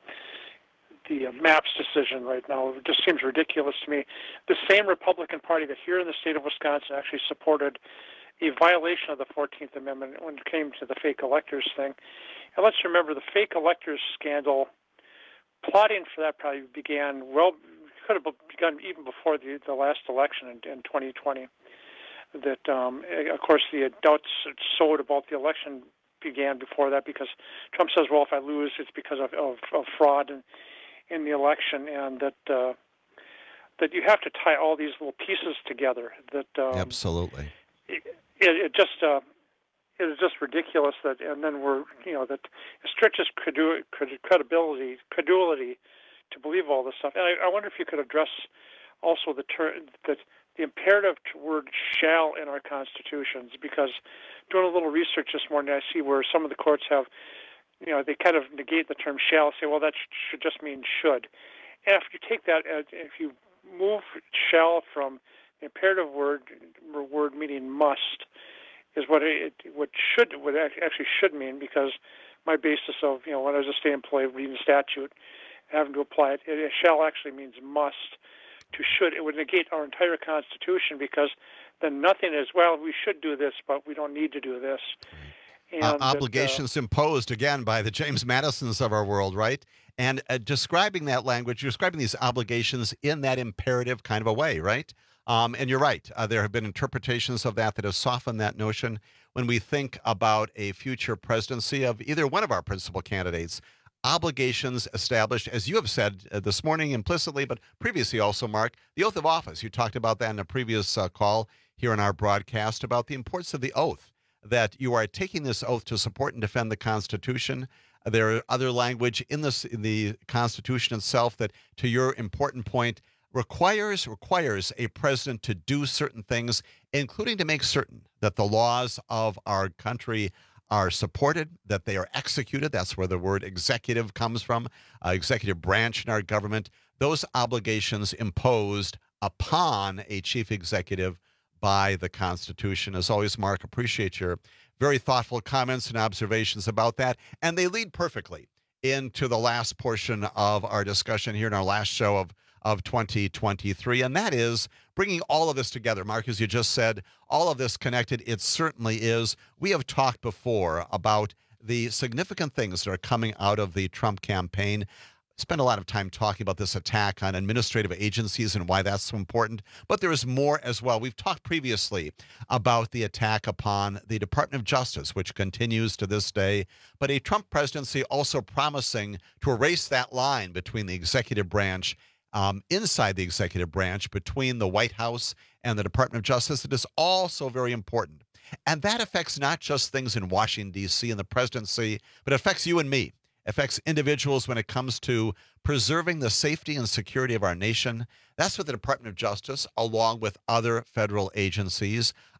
[SPEAKER 4] the uh, MAPS decision right now. It just seems ridiculous to me. The same Republican Party that here in the state of Wisconsin actually supported a violation of the fourteenth Amendment when it came to the fake electors thing. And let's remember the fake electors scandal, plotting for that probably began, well, could have begun even before the, the last election in, in twenty twenty. That, um, of course, the doubts sowed about the election began before that because Trump says, well, if I lose, it's because of, of, of fraud in, in the election, and that uh, that you have to tie all these little pieces together. That um,
[SPEAKER 15] Absolutely.
[SPEAKER 4] It, it, it just... Uh, It is just ridiculous that, and then we're, you know, that it stretches credu- credibility, credulity to believe all this stuff. And I, I wonder if you could address also the ter- that the imperative word "shall" in our constitutions, because doing a little research this morning, I see where some of the courts have, you know, they kind of negate the term "shall," say, well, that sh- should just mean "should." And if you take that, uh, if you move "shall" from the imperative word word meaning "must," is what it what should what it actually should mean, because my basis of, you know, when I was a state employee reading the statute, having to apply it, it shall actually means must. To should, it would negate our entire Constitution, because then nothing is, well, we should do this, but we don't need to do this. And
[SPEAKER 15] uh,
[SPEAKER 4] that,
[SPEAKER 15] obligations uh, imposed, again, by the James Madisons of our world, right? And uh, describing that language, describing these obligations in that imperative kind of a way, right? Um, and you're right. Uh, there have been interpretations of that that have softened that notion. When we think about a future presidency of either one of our principal candidates, obligations established, as you have said uh, this morning implicitly, but previously also, Mark, the oath of office. You talked about that in a previous uh, call here in our broadcast about the importance of the oath, that you are taking this oath to support and defend the Constitution. Uh, there are other language in, this, in the Constitution itself that, to your important point, requires requires a president to do certain things, including to make certain that the laws of our country are supported, that they are executed. That's where the word executive comes from, uh, executive branch in our government. Those obligations imposed upon a chief executive by the Constitution. As always, Mark, appreciate your very thoughtful comments and observations about that. And they lead perfectly into the last portion of our discussion here in our last show of of twenty twenty-three, and that is bringing all of this together. Mark, as you just said, all of this connected, it certainly is. We have talked before about the significant things that are coming out of the Trump campaign. Spent a lot of time talking about this attack on administrative agencies and why that's so important, but there is more as well. We've talked previously about the attack upon the Department of Justice, which continues to this day, but a Trump presidency also promising to erase that line between the executive branch Um, inside the executive branch, between the White House and the Department of Justice. It is also very important. And that affects not just things in Washington, D C and the presidency, but it affects you and me. It affects individuals when it comes to preserving the safety and security of our nation. That's what the Department of Justice, along with other federal agencies,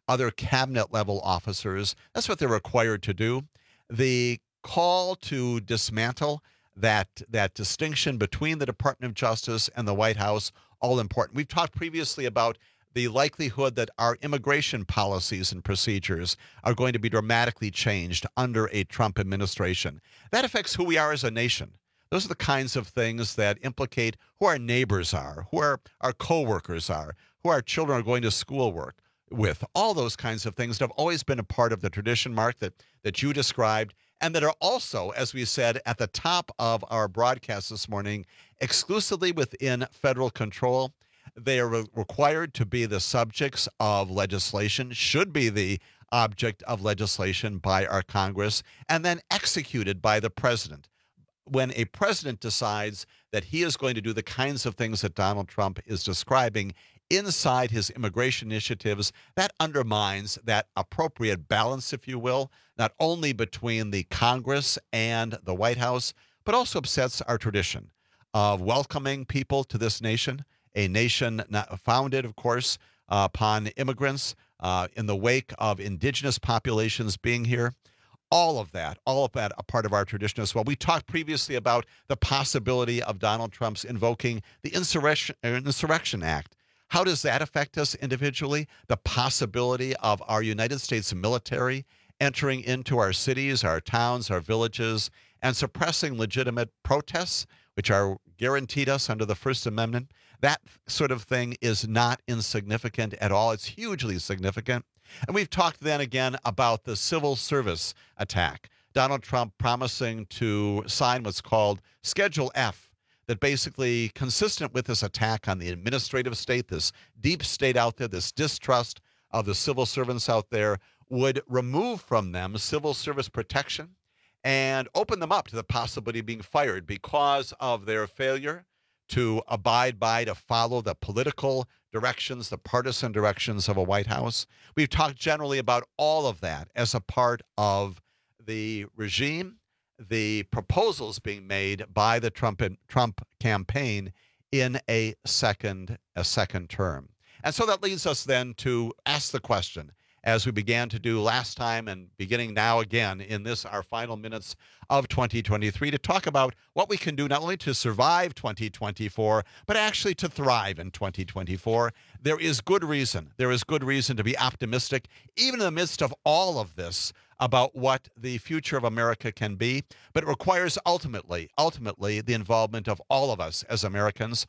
[SPEAKER 15] other cabinet-level officers. That's what they're required to do. The call to dismantle that that distinction between the Department of Justice and the White House, all important. We've talked previously about the likelihood that our immigration policies and procedures are going to be dramatically changed under a Trump administration. That affects who we are as a nation. Those are the kinds of things that implicate who our neighbors are, who our, our coworkers are, who our children are going to school work with. All those kinds of things that have always been a part of the tradition, Mark, that, that you described, and that are also, as we said at the top of our broadcast this morning, exclusively within federal control. They are re- required to be the subjects of legislation, should be the object of legislation by our Congress, and then executed by the president. When a president decides that he is going to do the kinds of things that Donald Trump is describing inside his immigration initiatives, that undermines that appropriate balance, if you will, not only between the Congress and the White House, but also upsets our tradition of welcoming people to this nation, a nation not founded, of course, uh, upon immigrants uh, in the wake of indigenous populations being here. All of that, all of that a part of our tradition as well. We talked previously about the possibility of Donald Trump's invoking the Insurrection, Insurrection Act. How does that affect us individually? The possibility of our United States military entering into our cities, our towns, our villages, and suppressing legitimate protests, which are guaranteed us under the First Amendment. That sort of thing is not insignificant at all. It's hugely significant. And we've talked then again about the civil service attack. Donald Trump promising to sign what's called Schedule F, that basically, consistent with this attack on the administrative state, this deep state out there, this distrust of the civil servants out there, would remove from them civil service protection and open them up to the possibility of being fired because of their failure to abide by, to follow the political directions, the partisan directions of a White House. We've talked generally about all of that as a part of the regime, the proposals being made by the Trump Trump campaign in a second a second term. And so that leads us then to ask the question, as we began to do last time and beginning now again in this, our final minutes of twenty twenty-three, to talk about what we can do not only to survive twenty twenty-four, but actually to thrive in twenty twenty-four. There is good reason. There is good reason to be optimistic, even in the midst of all of this, about what the future of America can be. But it requires ultimately, ultimately, the involvement of all of us as Americans.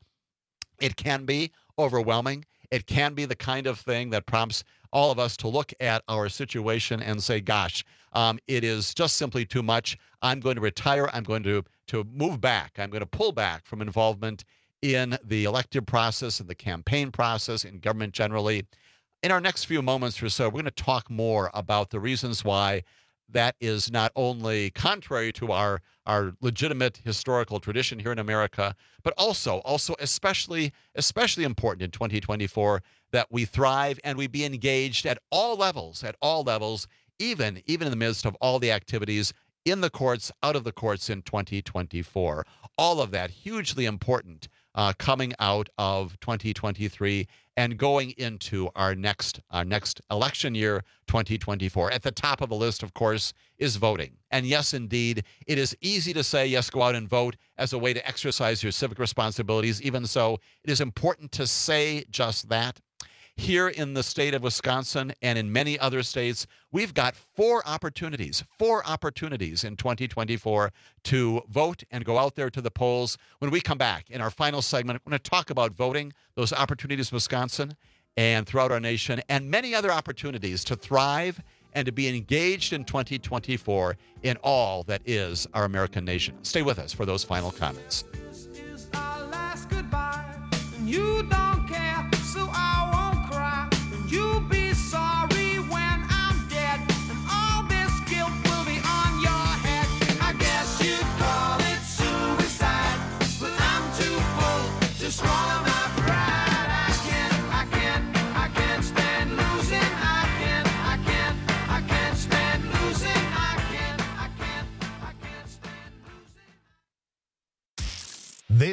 [SPEAKER 15] It can be overwhelming. It can be the kind of thing that prompts all of us to look at our situation and say, gosh, um, it is just simply too much. I'm going to retire. I'm going to, to move back. I'm going to pull back from involvement in the elective process, in the campaign process, in government generally. In our next few moments or so, we're going to talk more about the reasons why that is not only contrary to our, our legitimate historical tradition here in America, but also, also especially, especially important in twenty twenty-four, that we thrive and we be engaged at all levels, at all levels, even, even in the midst of all the activities in the courts, out of the courts in twenty twenty-four. All of that hugely important uh, coming out of twenty twenty-three and going into our next our next election year, twenty twenty-four. At the top of the list, of course, is voting. And yes, indeed, it is easy to say, yes, go out and vote as a way to exercise your civic responsibilities. Even so, it is important to say just that. Here in the state of Wisconsin and in many other states, we've got four opportunities, four opportunities in twenty twenty-four to vote and go out there to the polls. When we come back in our final segment, we're going to talk about voting, those opportunities in Wisconsin and throughout our nation, and many other opportunities to thrive and to be engaged in twenty twenty-four in all that is our American nation. Stay with us for those final comments.
[SPEAKER 14] This is our last goodbye, and you don't care, so I won't cry. And you'll be sorry when I'm dead, and all this guilt will be on your head. I guess you'd call it suicide, but I'm too full to swallow my pride. I can't, I can't, I can't stand losing. I can't, I can't, I can't stand losing. I can't, I can't, I can't stand losing.
[SPEAKER 1] This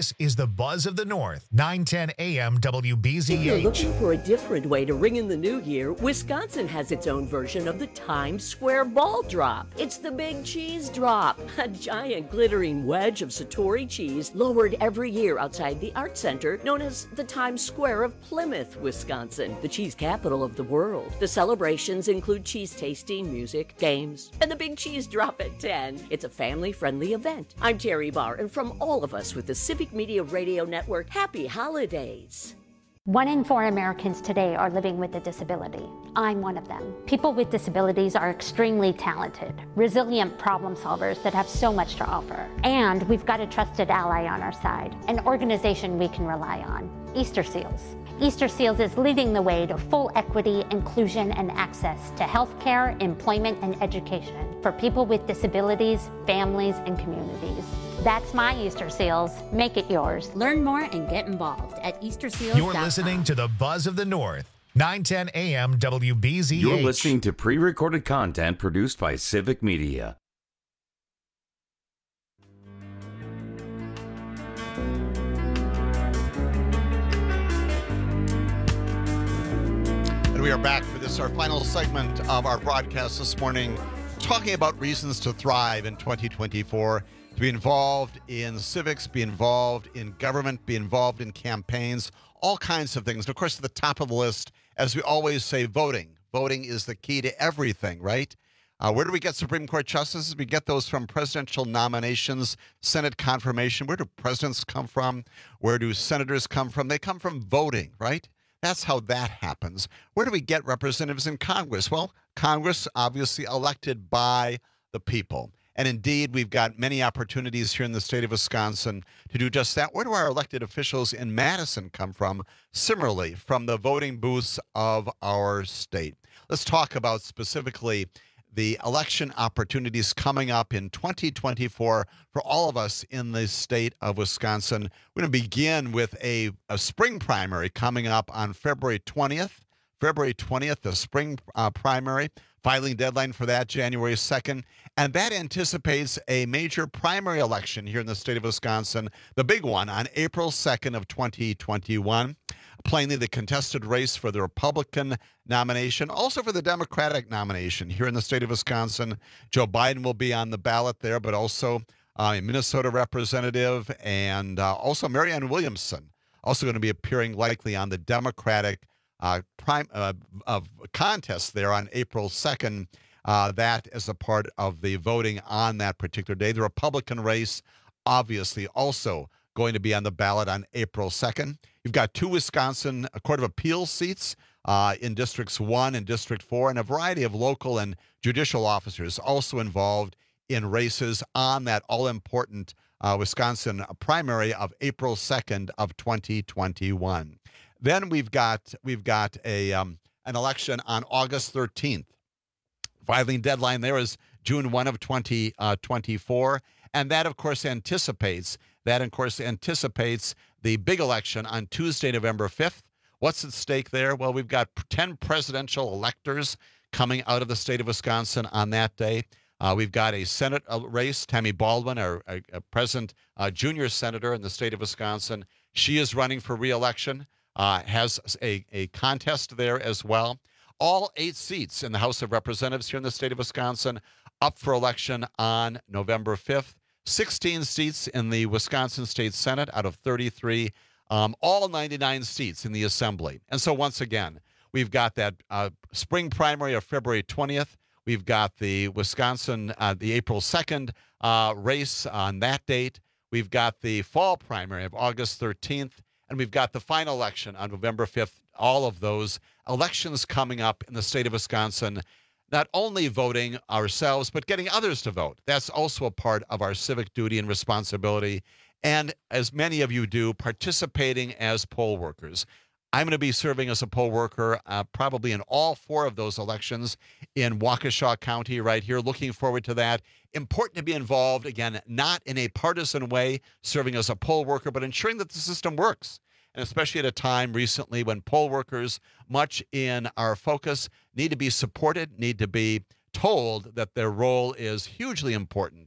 [SPEAKER 1] This is the Buzz of the North, nine ten A M W B Z H.
[SPEAKER 5] If you're looking for a different way to ring in the new year, Wisconsin has its own version of the Times Square ball drop. It's the Big Cheese Drop, a giant glittering wedge of Satori cheese lowered every year outside the Art Center, known as the Times Square of Plymouth, Wisconsin, the cheese capital of the world. The celebrations include cheese tasting, music, games, and the Big Cheese Drop at ten. It's a family-friendly event. I'm Terry Barr, and from all of us with the Civic Media Radio Network, happy holidays.
[SPEAKER 6] One in four Americans today are living with a disability. I'm one of them. People with disabilities are extremely talented, resilient problem solvers that have so much to offer. And we've got a trusted ally on our side, an organization we can rely on, Easter Seals. Easter Seals is leading the way to full equity, inclusion, and access to healthcare, employment, and education for people with disabilities, families, and communities. That's my Easter Seals. Make it yours.
[SPEAKER 23] Learn more and get involved at easter seals dot com.
[SPEAKER 1] You're listening to the Buzz of the North, nine ten A M W B Z H.
[SPEAKER 12] You're listening to pre-recorded content produced by Civic Media.
[SPEAKER 15] And we are back for this, our final segment of our broadcast this morning, talking about reasons to thrive in twenty twenty-four. To be involved in civics, be involved in government, be involved in campaigns, all kinds of things. And of course, at the top of the list, as we always say, voting. Voting is the key to everything, right? Uh, where do we get Supreme Court justices? We get those from presidential nominations, Senate confirmation. Where do presidents come from? Where do senators come from? They come from voting, right? That's how that happens. Where do we get representatives in Congress? Well, Congress obviously elected by the people. And indeed, we've got many opportunities here in the state of Wisconsin to do just that. Where do our elected officials in Madison come from? Similarly, from the voting booths of our state. Let's talk about specifically the election opportunities coming up in twenty twenty-four for all of us in the state of Wisconsin. We're going to begin with a, a spring primary coming up on February twentieth. February twentieth, the spring uh, primary. Filing deadline for that, January second. And that anticipates a major primary election here in the state of Wisconsin, the big one on April second of twenty twenty-one. Plainly, the contested race for the Republican nomination, also for the Democratic nomination here in the state of Wisconsin. Joe Biden will be on the ballot there, but also uh, a Minnesota representative and uh, also Marianne Williamson, also going to be appearing likely on the Democratic Uh, prime uh, of contest there on April second. Uh, that as a part of the voting on that particular day. The Republican race, obviously, also going to be on the ballot on April second. You've got two Wisconsin Court of Appeals seats uh, in Districts one and District four, and a variety of local and judicial officers also involved in races on that all-important uh, Wisconsin primary of April second of twenty twenty-one. Then we've got we've got a um, an election on August thirteenth. Filing deadline there is June first of twenty twenty-four, and that of course anticipates that of course anticipates the big election on Tuesday, November fifth. What's at stake there? Well, we've got ten presidential electors coming out of the state of Wisconsin on that day. Uh, we've got a Senate race. Tammy Baldwin, our, our, our present uh, junior senator in the state of Wisconsin, she is running for re-election. Uh, has a, a contest there as well. All eight seats in the House of Representatives here in the state of Wisconsin up for election on November fifth. sixteen seats in the Wisconsin State Senate out of thirty-three. Um, all ninety-nine seats in the Assembly. And so once again, we've got that uh, spring primary of February twentieth. We've got the Wisconsin, uh, the April second uh, race on that date. We've got the fall primary of August thirteenth. And we've got the final election on November fifth. All of those elections coming up in the state of Wisconsin, not only voting ourselves, but getting others to vote. That's also a part of our civic duty and responsibility. And as many of you do, participating as poll workers. I'm going to be serving as a poll worker uh, probably in all four of those elections in Waukesha County right here. Looking forward to that. Important to be involved, again, not in a partisan way, serving as a poll worker, but ensuring that the system works. And especially at a time recently when poll workers, much in our focus, need to be supported, need to be told that their role is hugely important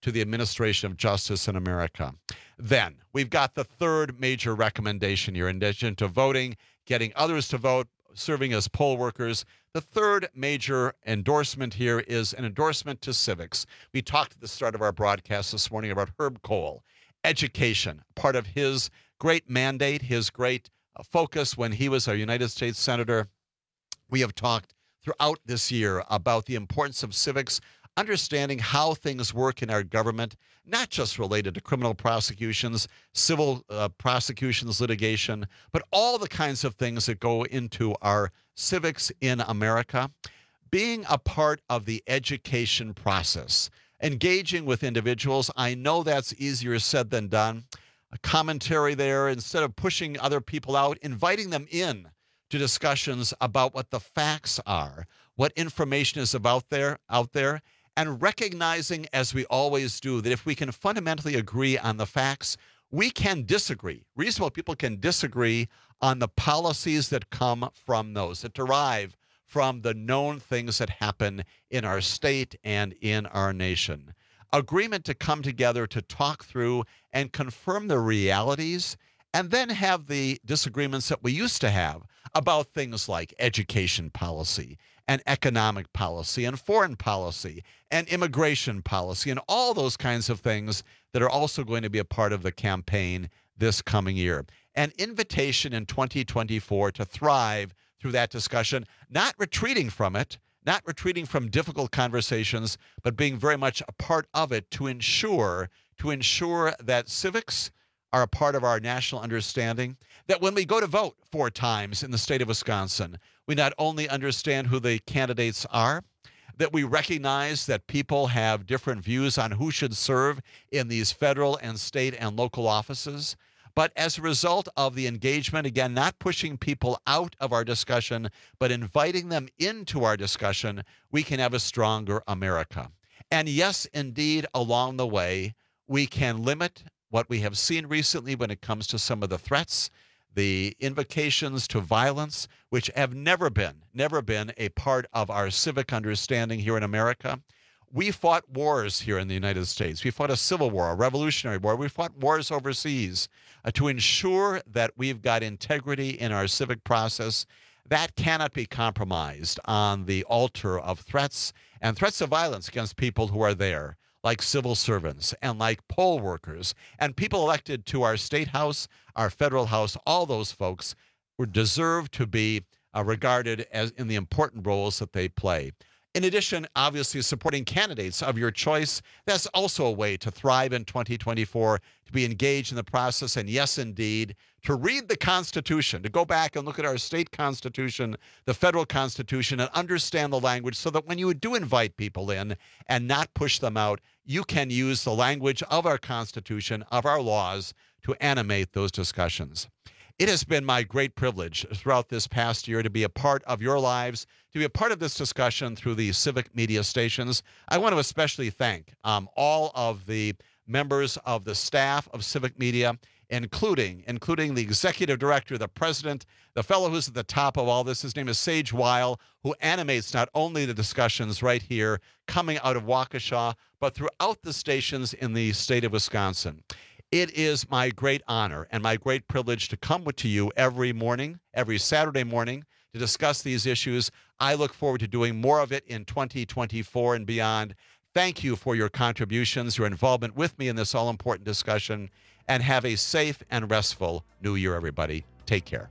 [SPEAKER 15] to the administration of justice in America. Then we've got the third major recommendation here. In addition to voting, getting others to vote, serving as poll workers, the third major endorsement here is an endorsement to civics. We talked at the start of our broadcast this morning about Herb Kohl. Education, part of his great mandate, his great uh, focus when he was our United States Senator. We have talked throughout this year about the importance of civics, understanding how things work in our government, not just related to criminal prosecutions, civil uh, prosecutions, litigation, but all the kinds of things that go into our civics in America. Being a part of the education process, engaging with individuals, I know that's easier said than done. A commentary there, instead of pushing other people out, inviting them in to discussions about what the facts are, what information is about there, out there, and recognizing, as we always do, that if we can fundamentally agree on the facts, we can disagree. Reasonable people can disagree on the policies that come from those, that derive from the known things that happen in our state and in our nation. Agreement to come together to talk through and confirm the realities, and then have the disagreements that we used to have about things like education policy and economic policy and foreign policy and immigration policy and all those kinds of things that are also going to be a part of the campaign this coming year. An invitation in twenty twenty-four to thrive through that discussion, not retreating from it, not retreating from difficult conversations, but being very much a part of it to ensure, to ensure that civics are a part of our national understanding, that when we go to vote four times in the state of Wisconsin, we not only understand who the candidates are, that we recognize that people have different views on who should serve in these federal and state and local offices, but as a result of the engagement, again, not pushing people out of our discussion, but inviting them into our discussion, we can have a stronger America. And yes, indeed, along the way, we can limit what we have seen recently when it comes to some of the threats, the invocations to violence, which have never been, never been a part of our civic understanding here in America. We fought wars here in the United States. We fought a civil war, a revolutionary war. We fought wars overseas uh, to ensure that we've got integrity in our civic process. That cannot be compromised on the altar of threats and threats of violence against people who are there, like civil servants and like poll workers and people elected to our state house, our federal house. All those folks who deserve to be uh, regarded as in the important roles that they play. In addition, obviously, supporting candidates of your choice, that's also a way to thrive in twenty twenty-four, to be engaged in the process, and yes, indeed, to read the Constitution, to go back and look at our state Constitution, the federal Constitution, and understand the language so that when you do invite people in and not push them out, you can use the language of our Constitution, of our laws, to animate those discussions. It has been my great privilege throughout this past year to be a part of your lives, to be a part of this discussion through the civic media stations. I want to especially thank um, all of the members of the staff of Civic Media, including including the executive director, the president, the fellow who's at the top of all this. His name is Sage Weil, who animates not only the discussions right here coming out of Waukesha, but throughout the stations in the state of Wisconsin. It is my great honor and my great privilege to come to you every morning, every Saturday morning, to discuss these issues. I look forward to doing more of it in twenty twenty-four and beyond. Thank you for your contributions, your involvement with me in this all-important discussion, and have a safe and restful new year, everybody. Take care.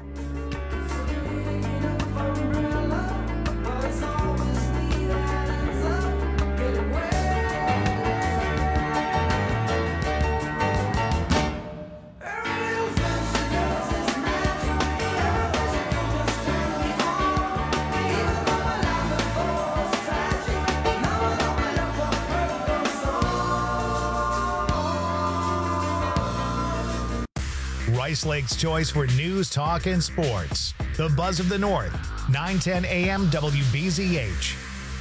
[SPEAKER 1] Rice Lake's choice for news, talk, and sports. The Buzz of the North, nine ten A M W B Z H.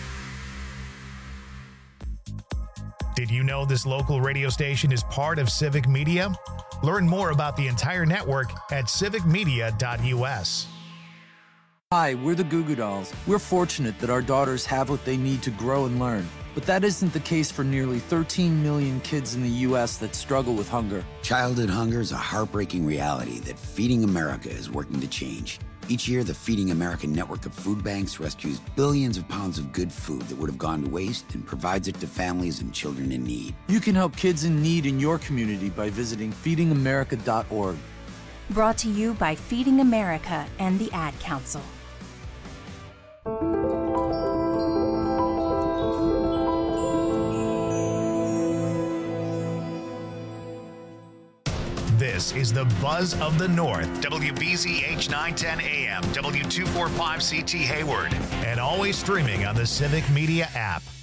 [SPEAKER 1] Did you know this local radio station is part of Civic Media? Learn more about the entire network at civic media dot U S.
[SPEAKER 8] Hi, we're the Goo Goo Dolls. We're fortunate that our daughters have what they need to grow and learn. But that isn't the case for nearly thirteen million kids in the U S that struggle with hunger.
[SPEAKER 9] Childhood hunger is a heartbreaking reality that Feeding America is working to change. Each year, the Feeding America network of food banks rescues billions of pounds of good food that would have gone to waste and provides it to families and children in need.
[SPEAKER 8] You can help kids in need in your community by visiting feeding america dot org.
[SPEAKER 10] Brought to you by Feeding America and the Ad Council.
[SPEAKER 1] This is the Buzz of the North, W B Z H nine ten A M, W two forty-five C T Hayward, and always streaming on the Civic Media app.